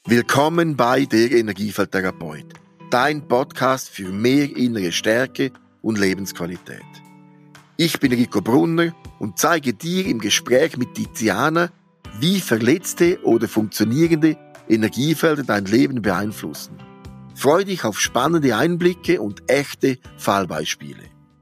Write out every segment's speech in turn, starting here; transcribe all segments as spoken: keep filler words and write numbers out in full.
Willkommen bei der Energiefeldtherapeut, dein Podcast für mehr innere Stärke und Lebensqualität. Ich bin Rico Brunner und zeige dir im Gespräch mit Tiziana, wie verletzte oder funktionierende Energiefelder dein Leben beeinflussen. Freu dich auf spannende Einblicke und echte Fallbeispiele.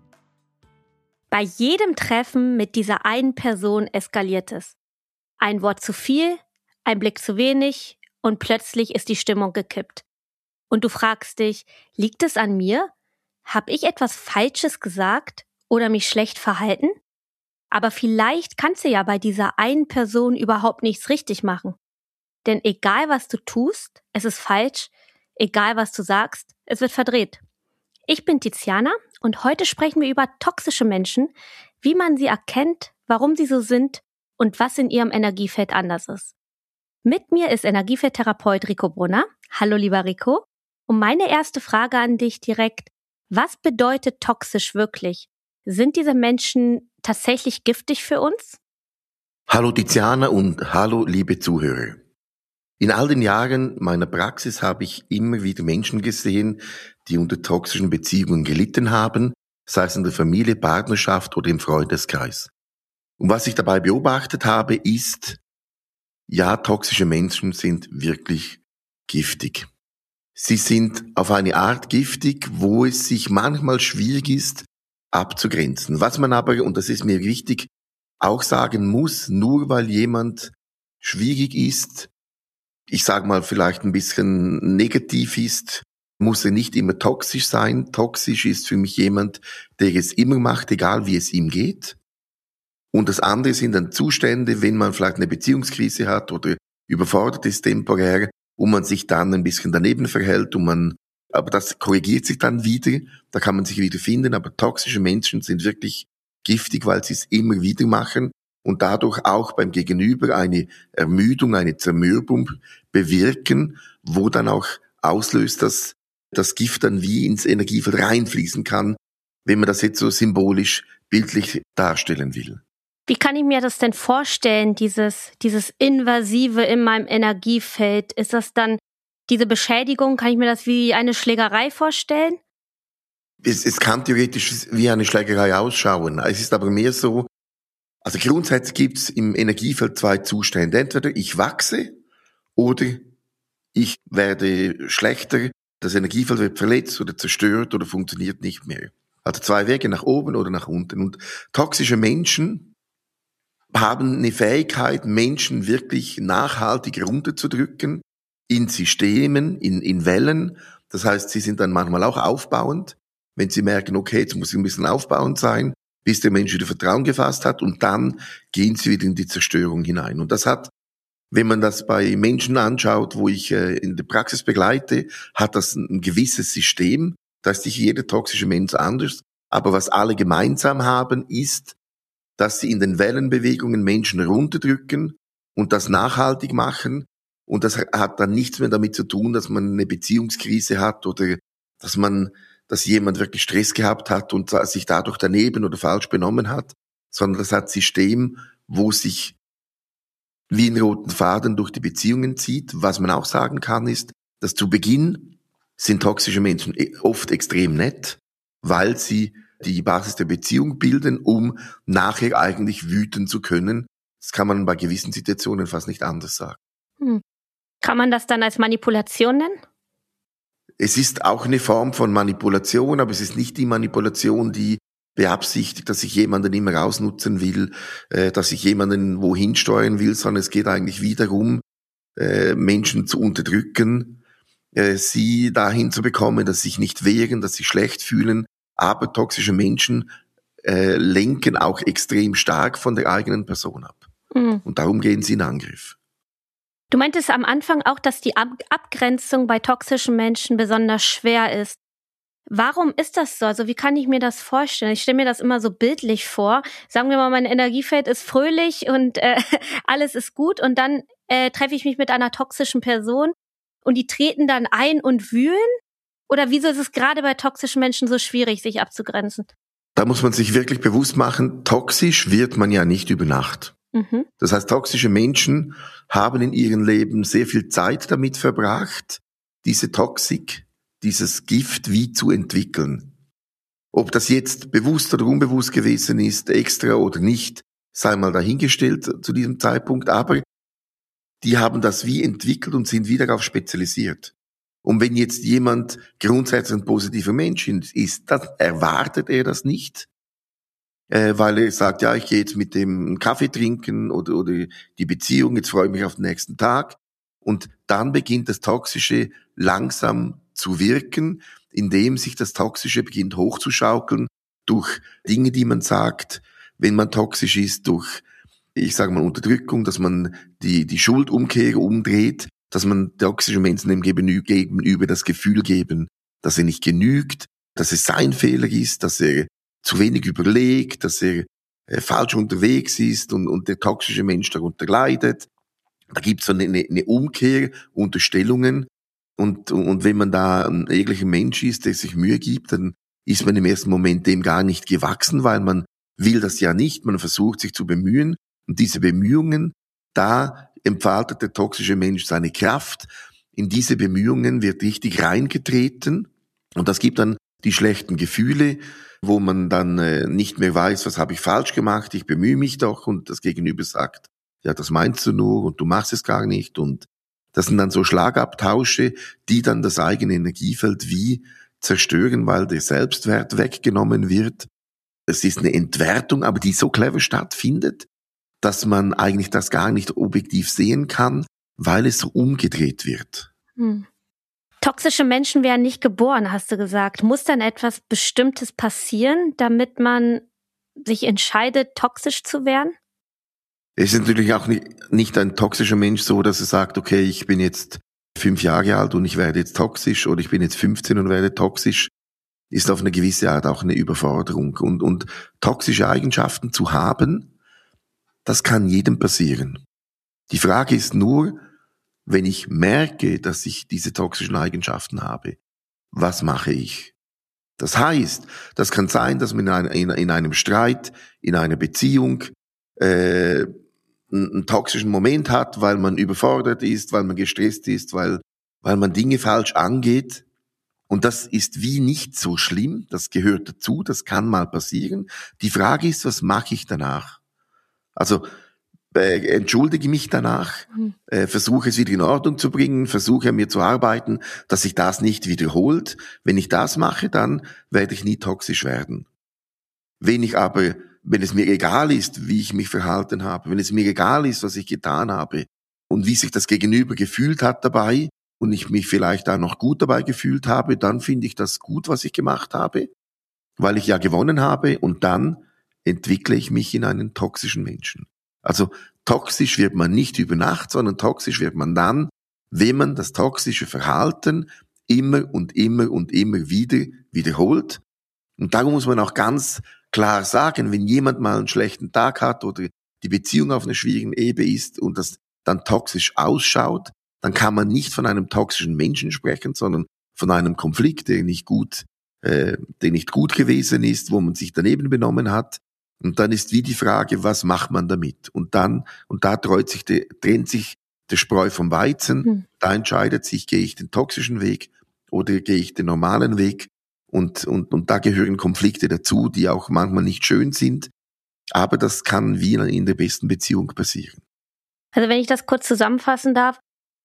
Bei jedem Treffen mit dieser einen Person eskaliert es. Ein Wort zu viel, ein Blick zu wenig und plötzlich ist die Stimmung gekippt. Und du fragst dich, liegt es an mir? Hab ich etwas Falsches gesagt oder mich schlecht verhalten? Aber vielleicht kannst du ja bei dieser einen Person überhaupt nichts richtig machen. Denn egal was du tust, es ist falsch, egal was du sagst, es wird verdreht. Ich bin Tiziana und heute sprechen wir über toxische Menschen, wie man sie erkennt, warum sie so sind und was in ihrem Energiefeld anders ist. Mit mir ist Energiefeldtherapeut Rico Brunner. Hallo lieber Rico. Und meine erste Frage an dich direkt, was bedeutet toxisch wirklich? Sind diese Menschen tatsächlich giftig für uns? Hallo Tiziana und hallo liebe Zuhörer. In all den Jahren meiner Praxis habe ich immer wieder Menschen gesehen, die unter toxischen Beziehungen gelitten haben, sei es in der Familie, Partnerschaft oder im Freundeskreis. Und was ich dabei beobachtet habe, ist, ja, toxische Menschen sind wirklich giftig. Sie sind auf eine Art giftig, wo es sich manchmal schwierig ist, abzugrenzen. Was man aber, und das ist mir wichtig, auch sagen muss, nur weil jemand schwierig ist, ich sage mal vielleicht ein bisschen negativ ist, muss er nicht immer toxisch sein. Toxisch ist für mich jemand, der es immer macht, egal wie es ihm geht. Und das andere sind dann Zustände, wenn man vielleicht eine Beziehungskrise hat oder überfordert ist temporär und man sich dann ein bisschen daneben verhält und man, aber das korrigiert sich dann wieder, da kann man sich wieder finden, aber toxische Menschen sind wirklich giftig, weil sie es immer wieder machen und dadurch auch beim Gegenüber eine Ermüdung, eine Zermürbung bewirken, wo dann auch auslöst, dass das Gift dann wie ins Energiefeld reinfließen kann, wenn man das jetzt so symbolisch, bildlich darstellen will. Wie kann ich mir das denn vorstellen, dieses, dieses Invasive in meinem Energiefeld? Ist das dann diese Beschädigung? Kann ich mir das wie eine Schlägerei vorstellen? Es, es kann theoretisch wie eine Schlägerei ausschauen. Es ist aber mehr so, also grundsätzlich gibt es im Energiefeld zwei Zustände. Entweder ich wachse oder ich werde schlechter, das Energiefeld wird verletzt oder zerstört oder funktioniert nicht mehr. Also zwei Wege, nach oben oder nach unten. Und toxische Menschen haben eine Fähigkeit, Menschen wirklich nachhaltig runterzudrücken, in Systemen, in, in Wellen. Das heißt, sie sind dann manchmal auch aufbauend, wenn sie merken, okay, jetzt muss ich ein bisschen aufbauend sein, bis der Mensch wieder Vertrauen gefasst hat und dann gehen sie wieder in die Zerstörung hinein. Und das hat, wenn man das bei Menschen anschaut, wo ich äh, in der Praxis begleite, hat das ein, ein gewisses System, da ist nicht jeder toxische Mensch anders, aber was alle gemeinsam haben, ist, dass sie in den Wellenbewegungen Menschen runterdrücken und das nachhaltig machen. Und das hat dann nichts mehr damit zu tun, dass man eine Beziehungskrise hat oder dass man, dass jemand wirklich Stress gehabt hat und sich dadurch daneben oder falsch benommen hat, sondern das hat System, wo sich wie einen roten Faden durch die Beziehungen zieht. Was man auch sagen kann, ist, dass zu Beginn sind toxische Menschen oft extrem nett, weil sie die Basis der Beziehung bilden, um nachher eigentlich wüten zu können. Das kann man bei gewissen Situationen fast nicht anders sagen. Hm. Kann man das dann als Manipulation nennen? Es ist auch eine Form von Manipulation, aber es ist nicht die Manipulation, die beabsichtigt, dass ich jemanden immer ausnutzen will, äh, dass ich jemanden wohin steuern will, sondern es geht eigentlich wiederum, äh, Menschen zu unterdrücken, äh, sie dahin zu bekommen, dass sie sich nicht wehren, dass sie sich schlecht fühlen. Aber toxische Menschen äh, lenken auch extrem stark von der eigenen Person ab. Mhm. Und darum gehen sie in Angriff. Du meintest am Anfang auch, dass die Ab- Abgrenzung bei toxischen Menschen besonders schwer ist. Warum ist das so? Also wie kann ich mir das vorstellen? Ich stelle mir das immer so bildlich vor. Sagen wir mal, mein Energiefeld ist fröhlich und äh, alles ist gut und dann äh, treffe ich mich mit einer toxischen Person und die treten dann ein und wühlen? Oder wieso ist es gerade bei toxischen Menschen so schwierig, sich abzugrenzen? Da muss man sich wirklich bewusst machen, toxisch wird man ja nicht über Nacht. Mhm. Das heißt, toxische Menschen haben in ihrem Leben sehr viel Zeit damit verbracht, diese Toxik, dieses Gift wie zu entwickeln. Ob das jetzt bewusst oder unbewusst gewesen ist, extra oder nicht, sei mal dahingestellt zu diesem Zeitpunkt, aber die haben das wie entwickelt und sind wieder darauf spezialisiert. Und wenn jetzt jemand grundsätzlich ein positiver Mensch ist, dann erwartet er das nicht, äh, weil er sagt, ja, ich gehe jetzt mit dem einen Kaffee trinken oder, oder die Beziehung, jetzt freue ich mich auf den nächsten Tag. Und dann beginnt das Toxische langsam zu wirken, indem sich das Toxische beginnt hochzuschaukeln durch Dinge, die man sagt, wenn man toxisch ist, durch, ich sage mal, Unterdrückung, dass man die, die Schuldumkehr umdreht, dass man toxischen Menschen dem Gegenüber das Gefühl geben, dass er nicht genügt, dass es sein Fehler ist, dass er zu wenig überlegt, dass er äh, falsch unterwegs ist und, und der toxische Mensch darunter leidet. Da gibt's so eine, eine Umkehr, Unterstellungen. Und, und wenn man da ein ehrlicher Mensch ist, der sich Mühe gibt, dann ist man im ersten Moment dem gar nicht gewachsen, weil man will das ja nicht. Man versucht sich zu bemühen. Und diese Bemühungen, da entfaltet der toxische Mensch seine Kraft. In diese Bemühungen wird richtig reingetreten. Und das gibt dann die schlechten Gefühle, wo man dann äh, nicht mehr weiß, was habe ich falsch gemacht, ich bemühe mich doch und das Gegenüber sagt, ja, das meinst du nur und du machst es gar nicht. Und das sind dann so Schlagabtausche, die dann das eigene Energiefeld wie zerstören, weil der Selbstwert weggenommen wird. Es ist eine Entwertung, aber die so clever stattfindet, dass man eigentlich das gar nicht objektiv sehen kann, weil es so umgedreht wird. Hm. Toxische Menschen werden nicht geboren, hast du gesagt. Muss dann etwas Bestimmtes passieren, damit man sich entscheidet, toxisch zu werden? Es ist natürlich auch nicht, nicht ein toxischer Mensch so, dass er sagt, okay, ich bin jetzt fünf Jahre alt und ich werde jetzt toxisch oder ich bin jetzt fünfzehn und werde toxisch, ist auf eine gewisse Art auch eine Überforderung. Und, und toxische Eigenschaften zu haben, das kann jedem passieren. Die Frage ist nur, wenn ich merke, dass ich diese toxischen Eigenschaften habe, was mache ich? Das heißt, das kann sein, dass man in, ein, in, in einem Streit, in einer Beziehung äh, einen, einen toxischen Moment hat, weil man überfordert ist, weil man gestresst ist, weil, weil man Dinge falsch angeht. Und das ist wie nicht so schlimm, das gehört dazu, das kann mal passieren. Die Frage ist, was mache ich danach? Also äh, entschuldige mich danach, mhm. äh, versuche es wieder in Ordnung zu bringen, versuche an mir zu arbeiten, dass sich das nicht wiederholt. Wenn ich das mache, dann werde ich nie toxisch werden. Wenn ich aber, wenn es mir egal ist, wie ich mich verhalten habe, wenn es mir egal ist, was ich getan habe und wie sich das Gegenüber gefühlt hat dabei und ich mich vielleicht auch noch gut dabei gefühlt habe, dann finde ich das gut, was ich gemacht habe, weil ich ja gewonnen habe und dann entwickle ich mich in einen toxischen Menschen. Also toxisch wird man nicht über Nacht, sondern toxisch wird man dann, wenn man das toxische Verhalten immer und immer und immer wieder wiederholt. Und darum muss man auch ganz klar sagen, wenn jemand mal einen schlechten Tag hat oder die Beziehung auf einer schwierigen Ebene ist und das dann toxisch ausschaut, dann kann man nicht von einem toxischen Menschen sprechen, sondern von einem Konflikt, der nicht gut, äh, der nicht gut gewesen ist, wo man sich daneben benommen hat. Und dann ist wie die Frage, was macht man damit? Und dann, und da trennt sich, der, trennt sich der Spreu vom Weizen. Hm. Da entscheidet sich, gehe ich den toxischen Weg oder gehe ich den normalen Weg? Und, und, und da gehören Konflikte dazu, die auch manchmal nicht schön sind. Aber das kann wie in der besten Beziehung passieren. Also wenn ich das kurz zusammenfassen darf,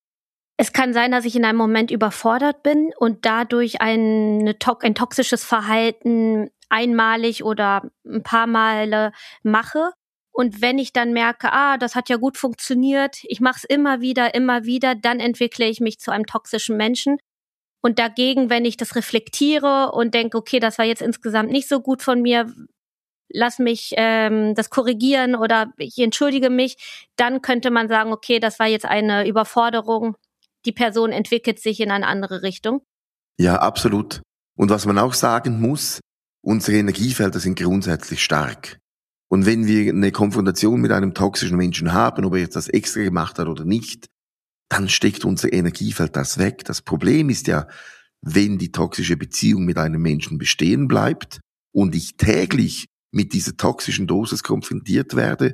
es kann sein, dass ich in einem Moment überfordert bin und dadurch ein, eine, ein toxisches Verhalten einmalig oder ein paar Male mache. Und wenn ich dann merke, ah, das hat ja gut funktioniert, ich mache es immer wieder, immer wieder, dann entwickle ich mich zu einem toxischen Menschen. Und dagegen, wenn ich das reflektiere und denke, okay, das war jetzt insgesamt nicht so gut von mir, lass mich ähm, das korrigieren oder ich entschuldige mich, dann könnte man sagen, okay, das war jetzt eine Überforderung, die Person entwickelt sich in eine andere Richtung. Ja, absolut. Und was man auch sagen muss, unsere Energiefelder sind grundsätzlich stark. Und wenn wir eine Konfrontation mit einem toxischen Menschen haben, ob er jetzt das extra gemacht hat oder nicht, dann steckt unser Energiefeld das weg. Das Problem ist ja, wenn die toxische Beziehung mit einem Menschen bestehen bleibt und ich täglich mit dieser toxischen Dosis konfrontiert werde,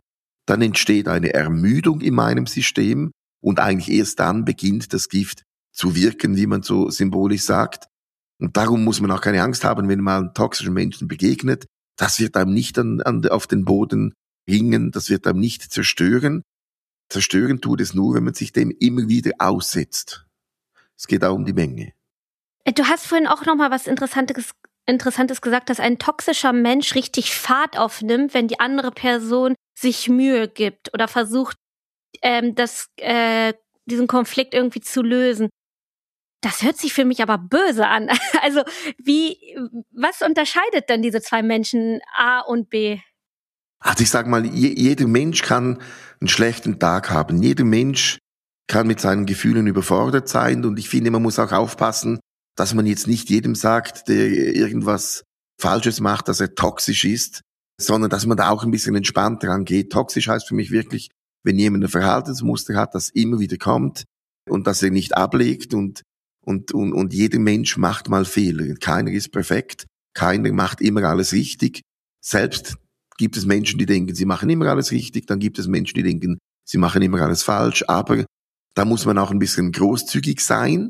dann entsteht eine Ermüdung in meinem System und eigentlich erst dann beginnt das Gift zu wirken, wie man so symbolisch sagt. Und darum muss man auch keine Angst haben, wenn man einem toxischen Menschen begegnet. Das wird einem nicht an, an, auf den Boden bringen, das wird einem nicht zerstören. Zerstören tut es nur, wenn man sich dem immer wieder aussetzt. Es geht auch um die Menge. Du hast vorhin auch noch mal was Interessantes, Interessantes gesagt, dass ein toxischer Mensch richtig Fahrt aufnimmt, wenn die andere Person sich Mühe gibt oder versucht, ähm, das, äh, diesen Konflikt irgendwie zu lösen. Das hört sich für mich aber böse an. Also wie, was unterscheidet denn diese zwei Menschen A und B? Also ich sag mal, je, jeder Mensch kann einen schlechten Tag haben. Jeder Mensch kann mit seinen Gefühlen überfordert sein. Und ich finde, man muss auch aufpassen, dass man jetzt nicht jedem sagt, der irgendwas Falsches macht, dass er toxisch ist, sondern dass man da auch ein bisschen entspannt rangeht. Toxisch heißt für mich wirklich, wenn jemand ein Verhaltensmuster hat, das immer wieder kommt und dass er nicht ablegt und und und und jeder Mensch macht mal Fehler. Keiner ist perfekt, keiner macht immer alles richtig. Selbst gibt es Menschen, die denken, sie machen immer alles richtig, dann gibt es Menschen, die denken, sie machen immer alles falsch, aber da muss man auch ein bisschen großzügig sein,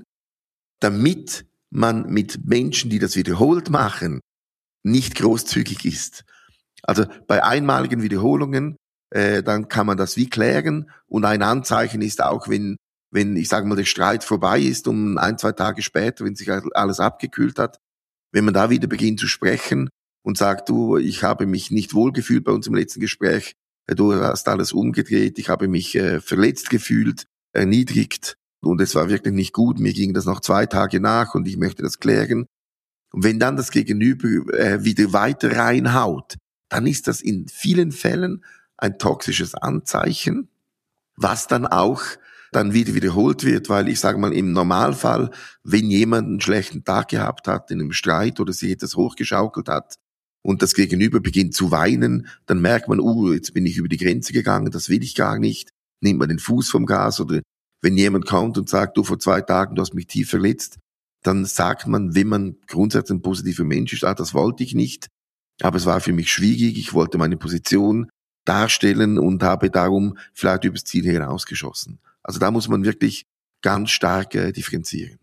damit man mit Menschen, die das wiederholt machen, nicht großzügig ist. Also bei einmaligen Wiederholungen, äh, dann kann man das wie klären und ein Anzeichen ist auch, wenn, wenn ich sage mal, der Streit vorbei ist, um ein, zwei Tage später, wenn sich alles abgekühlt hat, wenn man da wieder beginnt zu sprechen und sagt, du, ich habe mich nicht wohlgefühlt bei unserem letzten Gespräch, du hast alles umgedreht, ich habe mich äh, verletzt gefühlt, erniedrigt, und es war wirklich nicht gut, mir ging das noch zwei Tage nach und ich möchte das klären. Und wenn dann das Gegenüber äh, wieder weiter reinhaut, dann ist das in vielen Fällen ein toxisches Anzeichen, was dann auch dann wieder wiederholt wird, weil ich sage mal, im Normalfall, wenn jemand einen schlechten Tag gehabt hat in einem Streit oder sich etwas hochgeschaukelt hat und das Gegenüber beginnt zu weinen, dann merkt man, uh, jetzt bin ich über die Grenze gegangen, das will ich gar nicht, nimmt man den Fuß vom Gas. Oder wenn jemand kommt und sagt, du, vor zwei Tagen, du hast mich tief verletzt, dann sagt man, wenn man grundsätzlich ein positiver Mensch ist, ah, das wollte ich nicht, aber es war für mich schwierig, ich wollte meine Position darstellen und habe darum vielleicht übers Ziel hinausgeschossen. Also da muss man wirklich ganz stark äh, differenzieren.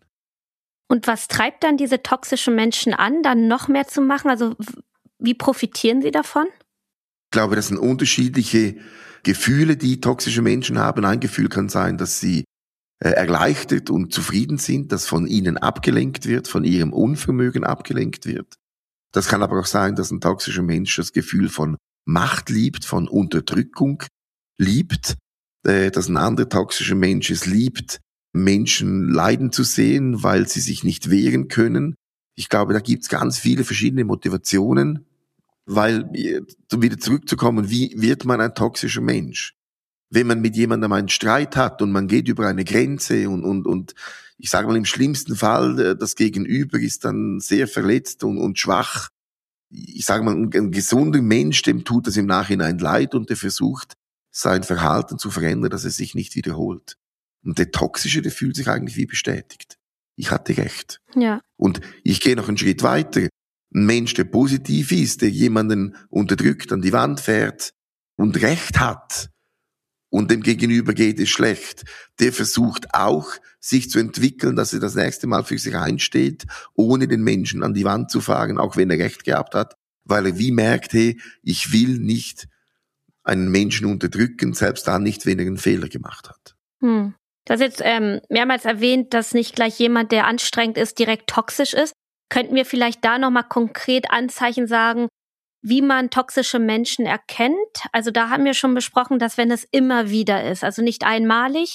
Und was treibt dann diese toxischen Menschen an, dann noch mehr zu machen? Also wie profitieren sie davon? Ich glaube, das sind unterschiedliche Gefühle, die toxische Menschen haben. Ein Gefühl kann sein, dass sie äh, erleichtert und zufrieden sind, dass von ihnen abgelenkt wird, von ihrem Unvermögen abgelenkt wird. Das kann aber auch sein, dass ein toxischer Mensch das Gefühl von Macht liebt, von Unterdrückung liebt, äh, dass ein anderer toxischer Mensch es liebt, Menschen leiden zu sehen, weil sie sich nicht wehren können. Ich glaube, da gibt's ganz viele verschiedene Motivationen, weil, um wieder zurückzukommen, wie wird man ein toxischer Mensch? Wenn man mit jemandem einen Streit hat und man geht über eine Grenze und, und, und ich sage mal im schlimmsten Fall, das Gegenüber ist dann sehr verletzt und, und schwach. Ich sage mal, ein, ein gesunder Mensch, dem tut das im Nachhinein leid und der versucht, sein Verhalten zu verändern, dass es sich nicht wiederholt. Und der Toxische, der fühlt sich eigentlich wie bestätigt. Ich hatte recht. Ja. Und ich gehe noch einen Schritt weiter. Ein Mensch, der positiv ist, der jemanden unterdrückt, an die Wand fährt und Recht hat und dem Gegenüber geht es schlecht, der versucht auch, sich zu entwickeln, dass er das nächste Mal für sich einsteht, ohne den Menschen an die Wand zu fahren, auch wenn er Recht gehabt hat, weil er wie merkt, hey, ich will nicht einen Menschen unterdrücken, selbst dann nicht, wenn er einen Fehler gemacht hat. Hm. Du hast jetzt ähm, mehrmals erwähnt, dass nicht gleich jemand, der anstrengend ist, direkt toxisch ist. Könnten wir vielleicht da nochmal konkret Anzeichen sagen, wie man toxische Menschen erkennt? Also da haben wir schon besprochen, dass wenn es immer wieder ist, also nicht einmalig,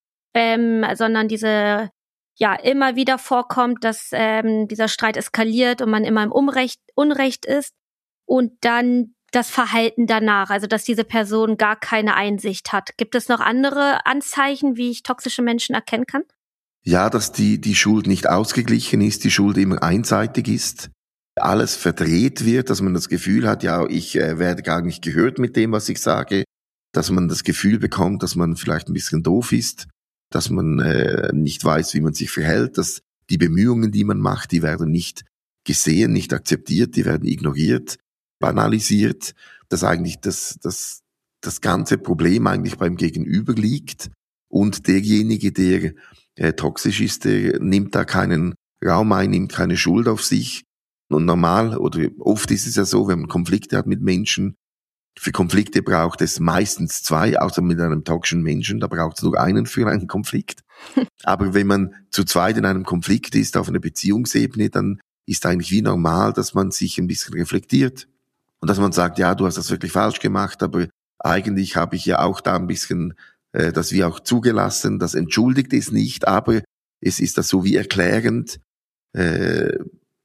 ähm, sondern diese ja immer wieder vorkommt, dass ähm, dieser Streit eskaliert und man immer im Unrecht, Unrecht ist und dann das Verhalten danach, also dass diese Person gar keine Einsicht hat. Gibt es noch andere Anzeichen, wie ich toxische Menschen erkennen kann? Ja, dass die, die Schuld nicht ausgeglichen ist, die Schuld immer einseitig ist, alles verdreht wird, dass man das Gefühl hat, ja, ich äh, werde gar nicht gehört mit dem, was ich sage, dass man das Gefühl bekommt, dass man vielleicht ein bisschen doof ist, dass man äh, nicht weiß, wie man sich verhält, dass die Bemühungen, die man macht, die werden nicht gesehen, nicht akzeptiert, die werden ignoriert, banalisiert, dass eigentlich das, das das ganze Problem eigentlich beim Gegenüber liegt und derjenige, der äh, toxisch ist, der nimmt da keinen Raum ein, nimmt keine Schuld auf sich. Und normal oder oft ist es ja so, wenn man Konflikte hat mit Menschen, für Konflikte braucht es meistens zwei, außer mit einem toxischen Menschen, da braucht es nur einen für einen Konflikt. Aber wenn man zu zweit in einem Konflikt ist, auf einer Beziehungsebene, dann ist eigentlich wie normal, dass man sich ein bisschen reflektiert und dass man sagt, ja, du hast das wirklich falsch gemacht, aber eigentlich habe ich ja auch da ein bisschen äh, das wie auch zugelassen, das entschuldigt es nicht, aber es ist das so wie erklärend. Äh,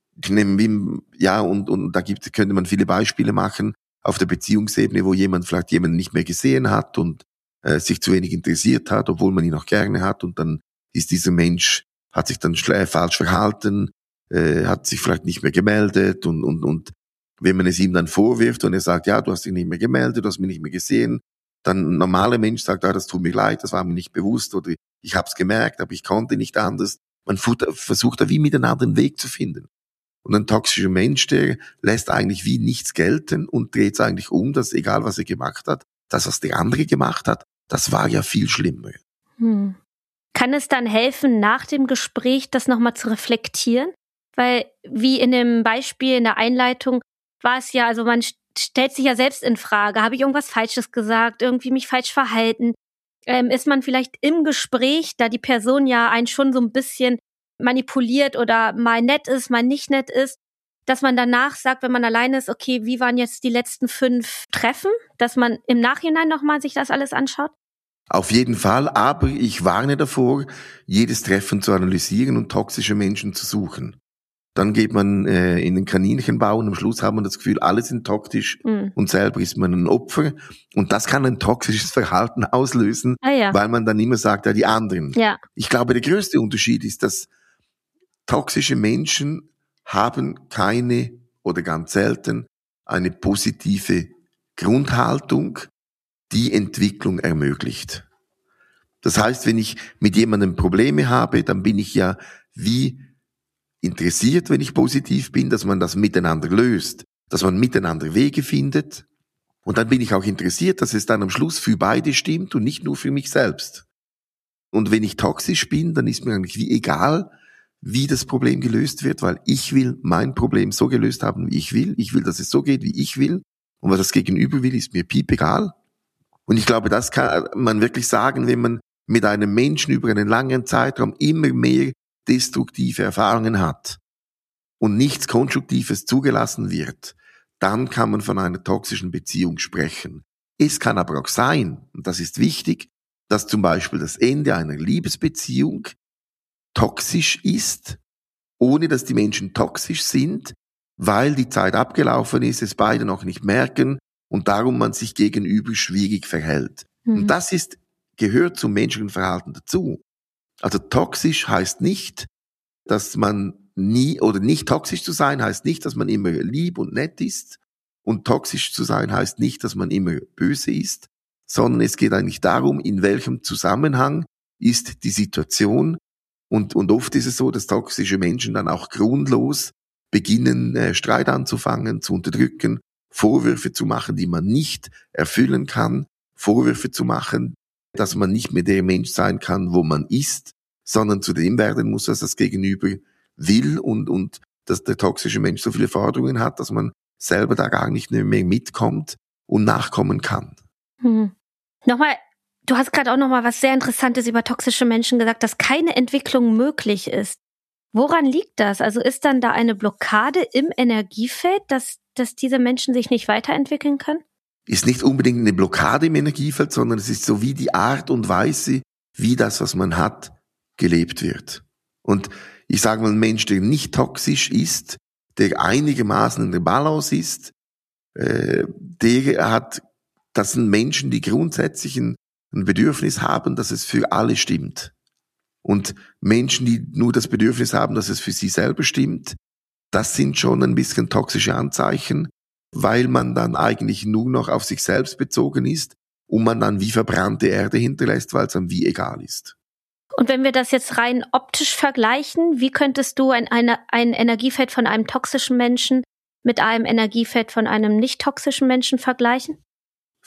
ja, und, und da gibt, könnte man viele Beispiele machen auf der Beziehungsebene, wo jemand vielleicht jemanden nicht mehr gesehen hat und äh, sich zu wenig interessiert hat, obwohl man ihn auch gerne hat, und dann ist dieser Mensch, hat sich dann schl- falsch verhalten, äh, hat sich vielleicht nicht mehr gemeldet und, und, und wenn man es ihm dann vorwirft und er sagt, ja, du hast dich nicht mehr gemeldet, du hast mich nicht mehr gesehen, dann ein normaler Mensch sagt, ja, das tut mir leid, das war mir nicht bewusst oder ich habe es gemerkt, aber ich konnte nicht anders. Man versucht da wie miteinander einen Weg zu finden. Und ein toxischer Mensch, der lässt eigentlich wie nichts gelten und dreht es eigentlich um, dass egal was er gemacht hat, das, was der andere gemacht hat, das war ja viel schlimmer. Hm. Kann es dann helfen, nach dem Gespräch das nochmal zu reflektieren? Weil, wie in dem Beispiel in der Einleitung, war es ja, also man stellt sich ja selbst in Frage, habe ich irgendwas Falsches gesagt, irgendwie mich falsch verhalten? Ähm, ist man vielleicht im Gespräch, da die Person ja einen schon so ein bisschen manipuliert oder mal nett ist, mal nicht nett ist, dass man danach sagt, wenn man alleine ist, okay, wie waren jetzt die letzten fünf Treffen, dass man im Nachhinein nochmal sich das alles anschaut? Auf jeden Fall, aber ich warne davor, jedes Treffen zu analysieren und toxische Menschen zu suchen. Dann geht man äh, in den Kaninchenbau und am Schluss hat man das Gefühl, alle sind toxisch mhm. und selber ist man ein Opfer. Und das kann ein toxisches Verhalten auslösen, ah, ja. weil man dann immer sagt, ja, die anderen. Ja. Ich glaube, der größte Unterschied ist, dass toxische Menschen haben keine oder ganz selten eine positive Grundhaltung, die Entwicklung ermöglicht. Das heißt, wenn ich mit jemandem Probleme habe, dann bin ich ja wie interessiert, wenn ich positiv bin, dass man das miteinander löst, dass man miteinander Wege findet. Und dann bin ich auch interessiert, dass es dann am Schluss für beide stimmt und nicht nur für mich selbst. Und wenn ich toxisch bin, dann ist mir eigentlich wie egal, wie das Problem gelöst wird, weil ich will mein Problem so gelöst haben, wie ich will. Ich will, dass es so geht, wie ich will. Und was das Gegenüber will, ist mir piep egal. Und ich glaube, das kann man wirklich sagen, wenn man mit einem Menschen über einen langen Zeitraum immer mehr destruktive Erfahrungen hat und nichts Konstruktives zugelassen wird, dann kann man von einer toxischen Beziehung sprechen. Es kann aber auch sein, und das ist wichtig, dass zum Beispiel das Ende einer Liebesbeziehung toxisch ist, ohne dass die Menschen toxisch sind, weil die Zeit abgelaufen ist, es beide noch nicht merken und darum man sich gegenüber schwierig verhält. Mhm. Und das ist, gehört zum menschlichen Verhalten dazu. Also toxisch heißt nicht, dass man nie, oder nicht toxisch zu sein heißt nicht, dass man immer lieb und nett ist, und toxisch zu sein heißt nicht, dass man immer böse ist, sondern es geht eigentlich darum, in welchem Zusammenhang ist die Situation. Und, und oft ist es so, dass toxische Menschen dann auch grundlos beginnen, äh, Streit anzufangen, zu unterdrücken, Vorwürfe zu machen, die man nicht erfüllen kann, Vorwürfe zu machen, dass man nicht mehr der Mensch sein kann, wo man ist, sondern zu dem werden muss, was das Gegenüber will, und, und dass der toxische Mensch so viele Forderungen hat, dass man selber da gar nicht mehr mitkommt und nachkommen kann. Hm. Nochmal, du hast gerade auch nochmal was sehr Interessantes über toxische Menschen gesagt, dass keine Entwicklung möglich ist. Woran liegt das? Also ist dann da eine Blockade im Energiefeld, dass, dass diese Menschen sich nicht weiterentwickeln können? Ist nicht unbedingt eine Blockade im Energiefeld, sondern es ist so wie die Art und Weise, wie das, was man hat, gelebt wird. Und ich sage mal, ein Mensch, der nicht toxisch ist, der einigermaßen in der Balance ist, äh, der hat, das sind Menschen, die grundsätzlich ein, ein Bedürfnis haben, dass es für alle stimmt. Und Menschen, die nur das Bedürfnis haben, dass es für sie selber stimmt, das sind schon ein bisschen toxische Anzeichen, weil man dann eigentlich nur noch auf sich selbst bezogen ist und man dann wie verbrannte Erde hinterlässt, weil es einem wie egal ist. Und wenn wir das jetzt rein optisch vergleichen, wie könntest du ein, eine, ein Energiefeld von einem toxischen Menschen mit einem Energiefeld von einem nicht toxischen Menschen vergleichen?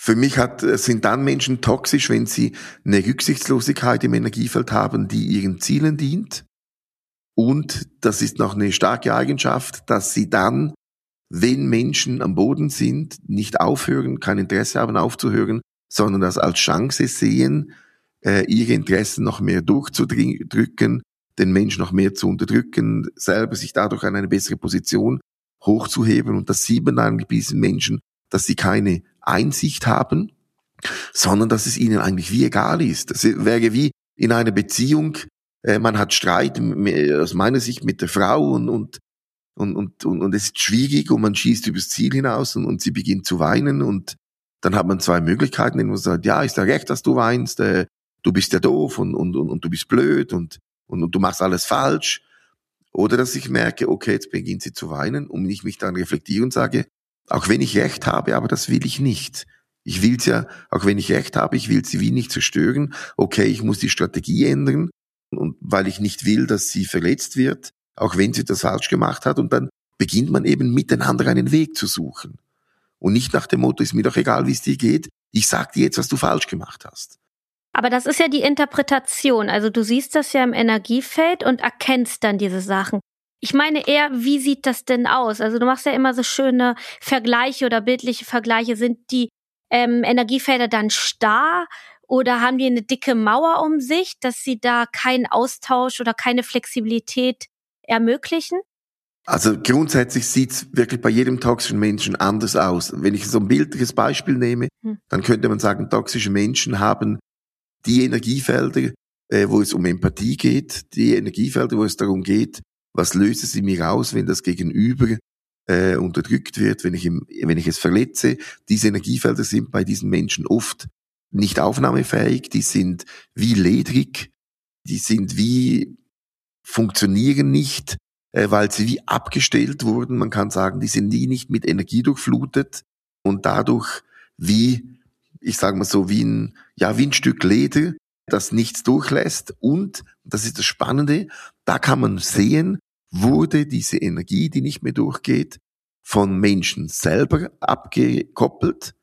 Für mich hat, sind dann Menschen toxisch, wenn sie eine Rücksichtslosigkeit im Energiefeld haben, die ihren Zielen dient. Und das ist noch eine starke Eigenschaft, dass sie dann, wenn Menschen am Boden sind, nicht aufhören, kein Interesse haben aufzuhören, sondern das als Chance sehen, ihre Interessen noch mehr durchzudrücken, den Menschen noch mehr zu unterdrücken, selber sich dadurch an eine bessere Position hochzuheben. Und das sieht man eigentlich bei diesen Menschen, dass sie keine Einsicht haben, sondern dass es ihnen eigentlich wie egal ist. Das wäre wie in einer Beziehung, äh, man hat Streit aus meiner Sicht mit der Frau und und und und und, und es ist schwierig und man schießt übers Ziel hinaus und, und sie beginnt zu weinen und dann hat man zwei Möglichkeiten, indem man sagt, ja, ist ja recht, dass du weinst, äh, du bist ja doof und und und, und du bist blöd und, und und du machst alles falsch. Oder dass ich merke, okay, jetzt beginnt sie zu weinen und ich mich dann reflektiere und sage, auch wenn ich Recht habe, aber das will ich nicht. Ich will's ja, auch wenn ich Recht habe, ich will sie wie nicht zerstören. Okay, ich muss die Strategie ändern, und weil ich nicht will, dass sie verletzt wird, auch wenn sie das falsch gemacht hat. Und dann beginnt man eben miteinander einen Weg zu suchen. Und nicht nach dem Motto, ist mir doch egal, wie es dir geht, ich sag dir jetzt, was du falsch gemacht hast. Aber das ist ja die Interpretation. Also du siehst das ja im Energiefeld und erkennst dann diese Sachen. Ich meine eher, wie sieht das denn aus? Also du machst ja immer so schöne Vergleiche oder bildliche Vergleiche. Sind die ähm, Energiefelder dann starr oder haben die eine dicke Mauer um sich, dass sie da keinen Austausch oder keine Flexibilität ermöglichen? Also grundsätzlich sieht's wirklich bei jedem toxischen Menschen anders aus. Wenn ich so ein bildliches Beispiel nehme, hm. dann könnte man sagen, toxische Menschen haben die Energiefelder, äh, wo es um Empathie geht, die Energiefelder, wo es darum geht, was löse sie mir aus, wenn das Gegenüber äh, unterdrückt wird, wenn ich, im, wenn ich es verletze. Diese Energiefelder sind bei diesen Menschen oft nicht aufnahmefähig, die sind wie ledrig, die sind wie, funktionieren nicht, äh, weil sie wie abgestellt wurden. Man kann sagen, die sind nie nicht mit Energie durchflutet und dadurch wie, ich sage mal so, wie ein, ja, wie ein Stück Leder, das nichts durchlässt. Und, das ist das Spannende, da kann man sehen, wurde diese Energie, die nicht mehr durchgeht, von Menschen selber abgekoppelt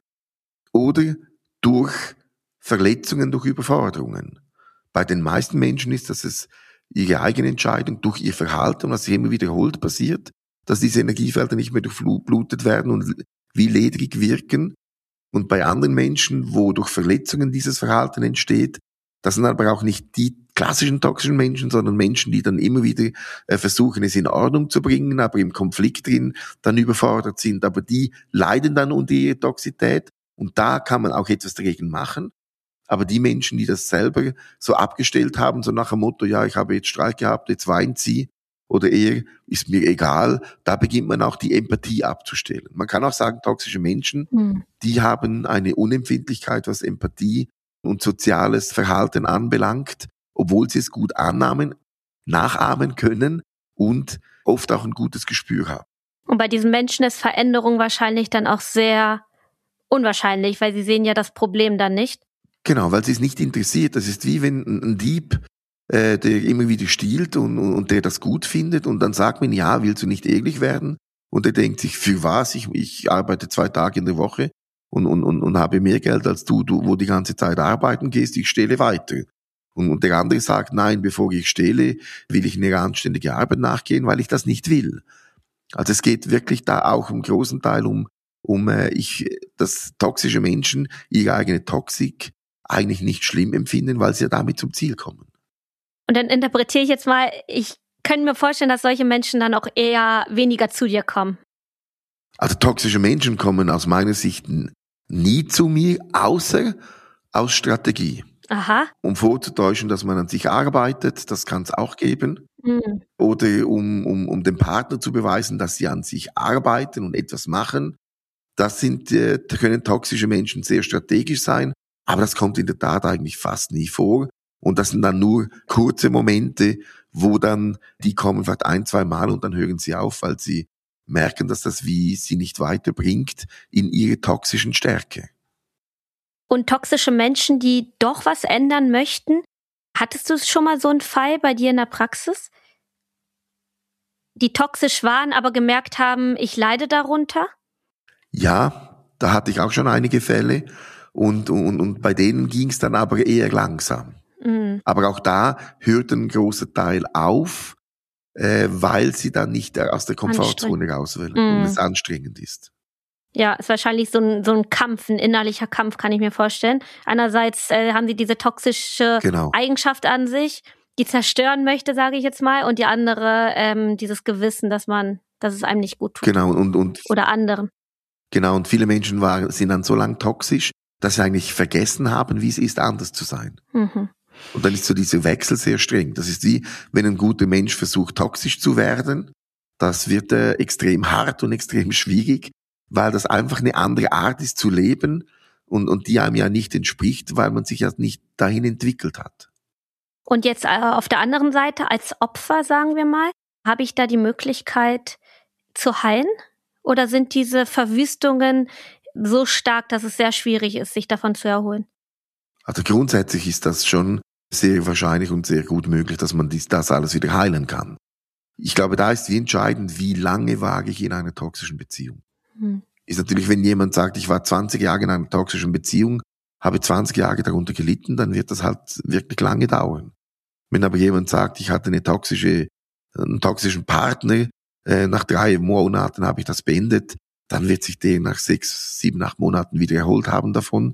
oder durch Verletzungen, durch Überforderungen. Bei den meisten Menschen ist das es ihre eigene Entscheidung durch ihr Verhalten, was sich immer wiederholt passiert, dass diese Energiefelder nicht mehr durchblutet werden und wie ledrig wirken. Und bei anderen Menschen, wo durch Verletzungen dieses Verhalten entsteht, das sind aber auch nicht die klassischen toxischen Menschen, sondern Menschen, die dann immer wieder äh, versuchen, es in Ordnung zu bringen, aber im Konflikt drin dann überfordert sind. Aber die leiden dann unter ihrer Toxität und da kann man auch etwas dagegen machen. Aber die Menschen, die das selber so abgestellt haben, so nach dem Motto, ja, ich habe jetzt Streit gehabt, jetzt weint sie, oder eher, ist mir egal, da beginnt man auch die Empathie abzustellen. Man kann auch sagen, toxische Menschen, mhm. die haben eine Unempfindlichkeit, was Empathie und soziales Verhalten anbelangt, obwohl sie es gut annahmen, nachahmen können und oft auch ein gutes Gespür haben. Und bei diesen Menschen ist Veränderung wahrscheinlich dann auch sehr unwahrscheinlich, weil sie sehen ja das Problem dann nicht. Genau, weil sie es nicht interessiert. Das ist wie wenn ein Dieb, äh, der immer wieder stiehlt und, und, und der das gut findet und dann sagt man, ja, willst du nicht ehrlich werden? Und er denkt sich, für was? Ich, ich arbeite zwei Tage in der Woche und, und, und, und habe mehr Geld als du, du, wo die ganze Zeit arbeiten gehst, ich stehle weiter. Und, und der andere sagt, nein, bevor ich stehle, will ich eine anständige Arbeit nachgehen, weil ich das nicht will. Also es geht wirklich da auch im großen Teil um, um äh, ich, dass toxische Menschen ihre eigene Toxik eigentlich nicht schlimm empfinden, weil sie ja damit zum Ziel kommen. Und dann interpretiere ich jetzt mal, ich könnte mir vorstellen, dass solche Menschen dann auch eher weniger zu dir kommen. Also toxische Menschen kommen aus meiner Sicht nie zu mir, außer aus Strategie. Aha. Um vorzutäuschen, dass man an sich arbeitet, das kann es auch geben. Mhm. Oder um, um, um dem Partner zu beweisen, dass sie an sich arbeiten und etwas machen. Das sind, äh, können toxische Menschen sehr strategisch sein. Aber das kommt in der Tat eigentlich fast nie vor. Und das sind dann nur kurze Momente, wo dann, die kommen vielleicht ein, zwei Mal und dann hören sie auf, weil sie merken, dass das wie sie nicht weiterbringt in ihre toxischen Stärke. Und toxische Menschen, die doch was ändern möchten, hattest du schon mal so einen Fall bei dir in der Praxis? Die toxisch waren, aber gemerkt haben, ich leide darunter? Ja, Da hatte ich auch schon einige Fälle und, und, und bei denen ging es dann aber eher langsam. Mhm. Aber auch da hört ein großer Teil auf, äh, weil sie dann nicht aus der Komfortzone raus will mhm. und es anstrengend ist. Ja, ist wahrscheinlich so ein, so ein Kampf, ein innerlicher Kampf, kann ich mir vorstellen. Einerseits äh, haben sie diese toxische genau. Eigenschaft an sich, die zerstören möchte, sage ich jetzt mal, und die andere ähm, dieses Gewissen, dass man, dass es einem nicht gut tut. Genau und und oder anderen. Genau und viele Menschen waren sind dann so lang toxisch, dass sie eigentlich vergessen haben, wie es ist, anders zu sein. Mhm. Und dann ist so dieser Wechsel sehr streng. Das ist wie, wenn ein guter Mensch versucht, toxisch zu werden. Das wird äh, extrem hart und extrem schwierig, weil das einfach eine andere Art ist zu leben und, und die einem ja nicht entspricht, weil man sich ja nicht dahin entwickelt hat. Und jetzt äh, auf der anderen Seite, als Opfer, sagen wir mal, habe ich da die Möglichkeit zu heilen? Oder sind diese Verwüstungen so stark, dass es sehr schwierig ist, sich davon zu erholen? Also grundsätzlich ist das schon sehr wahrscheinlich und sehr gut möglich, dass man dies, das alles wieder heilen kann. Ich glaube, da ist wie entscheidend, wie lange wage ich in einer toxischen Beziehung. Hm. Ist natürlich, wenn jemand sagt, ich war zwanzig Jahre in einer toxischen Beziehung, habe zwanzig Jahre darunter gelitten, dann wird das halt wirklich lange dauern. Wenn aber jemand sagt, ich hatte eine toxische, einen toxischen Partner, äh, nach drei Monaten habe ich das beendet, dann wird sich der nach sechs, sieben, acht Monaten wieder erholt haben davon.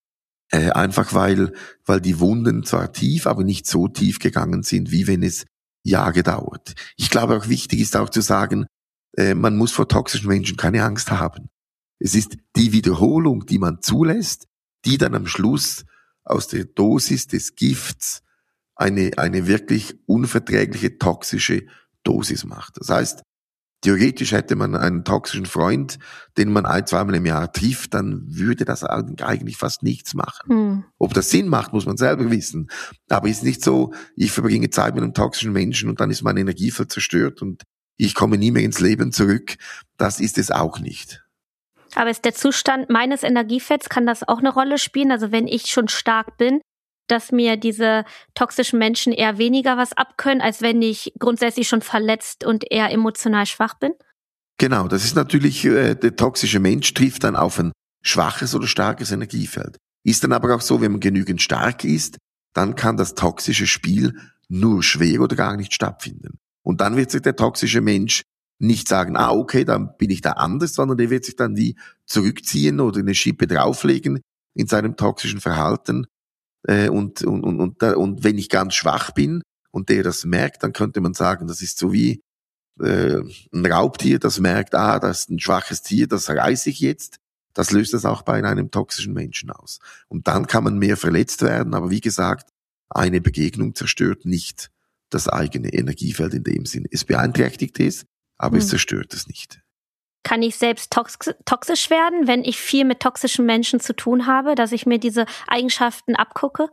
Äh, einfach weil, weil die Wunden zwar tief, aber nicht so tief gegangen sind, wie wenn es Jahre dauert. Ich glaube auch wichtig ist auch zu sagen, äh, man muss vor toxischen Menschen keine Angst haben. Es ist die Wiederholung, die man zulässt, die dann am Schluss aus der Dosis des Gifts eine, eine wirklich unverträgliche toxische Dosis macht. Das heißt, theoretisch hätte man einen toxischen Freund, den man ein-, zweimal im Jahr trifft, dann würde das eigentlich fast nichts machen. Hm. Ob das Sinn macht, muss man selber wissen. Aber es ist nicht so, ich verbringe Zeit mit einem toxischen Menschen und dann ist mein Energiefeld zerstört und ich komme nie mehr ins Leben zurück. Das ist es auch nicht. Aber ist der Zustand meines Energiefelds, kann das auch eine Rolle spielen? Also wenn ich schon stark bin, dass mir diese toxischen Menschen eher weniger was abkönnen, als wenn ich grundsätzlich schon verletzt und eher emotional schwach bin? Genau, das ist natürlich, äh, der toxische Mensch trifft dann auf ein schwaches oder starkes Energiefeld. Ist dann aber auch so, wenn man genügend stark ist, dann kann das toxische Spiel nur schwer oder gar nicht stattfinden. Und dann wird sich der toxische Mensch nicht sagen, ah okay, dann bin ich da anders, sondern der wird sich dann wie zurückziehen oder eine Schippe drauflegen in seinem toxischen Verhalten. Äh, und, und, und, und, und wenn ich ganz schwach bin und der das merkt, dann könnte man sagen, das ist so wie äh, ein Raubtier, das merkt, ah, das ist ein schwaches Tier, das reiße ich jetzt. Das löst das auch bei einem toxischen Menschen aus. Und dann kann man mehr verletzt werden, aber wie gesagt, eine Begegnung zerstört nicht das eigene Energiefeld in dem Sinn. Es beeinträchtigt es, aber hm. es zerstört es nicht. Kann ich selbst tox- toxisch werden, wenn ich viel mit toxischen Menschen zu tun habe, dass ich mir diese Eigenschaften abgucke?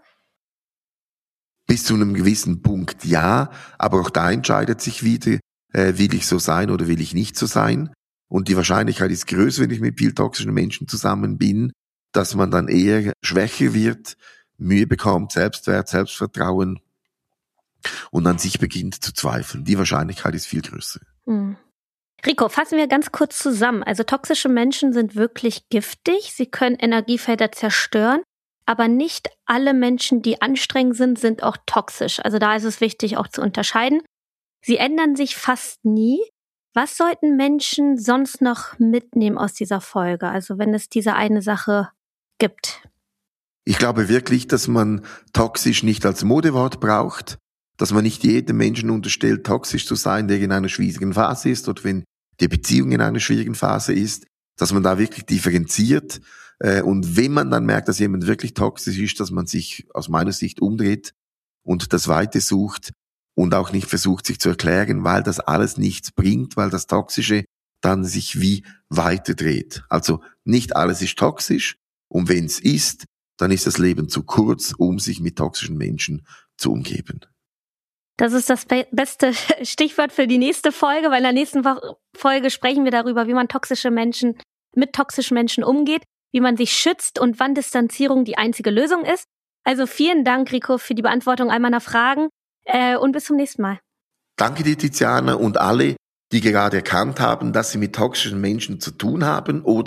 Bis zu einem gewissen Punkt ja, aber auch da entscheidet sich wieder, äh, will ich so sein oder will ich nicht so sein. Und die Wahrscheinlichkeit ist größer, wenn ich mit viel toxischen Menschen zusammen bin, dass man dann eher schwächer wird, Mühe bekommt, Selbstwert, Selbstvertrauen und an sich beginnt zu zweifeln. Die Wahrscheinlichkeit ist viel größer. Hm. Rico, fassen wir ganz kurz zusammen. Also toxische Menschen sind wirklich giftig. Sie können Energiefelder zerstören. Aber nicht alle Menschen, die anstrengend sind, sind auch toxisch. Also da ist es wichtig, auch zu unterscheiden. Sie ändern sich fast nie. Was sollten Menschen sonst noch mitnehmen aus dieser Folge? Also wenn es diese eine Sache gibt. Ich glaube wirklich, dass man toxisch nicht als Modewort braucht. Dass man nicht jedem Menschen unterstellt, toxisch zu sein, der in einer schwierigen Phase ist oder wenn die Beziehung in einer schwierigen Phase ist, dass man da wirklich differenziert. Und wenn man dann merkt, dass jemand wirklich toxisch ist, dass man sich aus meiner Sicht umdreht und das Weite sucht und auch nicht versucht, sich zu erklären, weil das alles nichts bringt, weil das Toxische dann sich wie weiterdreht. Also nicht alles ist toxisch und wenn es ist, dann ist das Leben zu kurz, um sich mit toxischen Menschen zu umgeben. Das ist das be- beste Stichwort für die nächste Folge, weil in der nächsten Wo- Folge sprechen wir darüber, wie man toxische Menschen mit toxischen Menschen umgeht, wie man sich schützt und wann Distanzierung die einzige Lösung ist. Also vielen Dank, Rico, für die Beantwortung all meiner Fragen äh, und bis zum nächsten Mal. Danke dir, Tiziana, und alle, die gerade erkannt haben, dass sie mit toxischen Menschen zu tun haben oder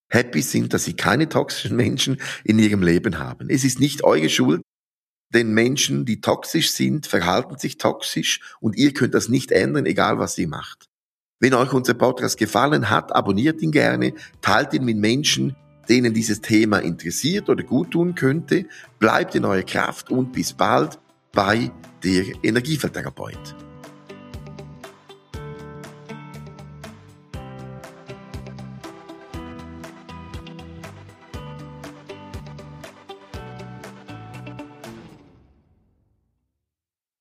happy sind, dass sie keine toxischen Menschen in ihrem Leben haben. Es ist nicht eure Schuld, denn Menschen, die toxisch sind, verhalten sich toxisch und ihr könnt das nicht ändern, egal was ihr macht. Wenn euch unser Podcast gefallen hat, abonniert ihn gerne, teilt ihn mit Menschen, denen dieses Thema interessiert oder gut tun könnte. Bleibt in eurer Kraft und bis bald bei der Energiefeldtherapeut.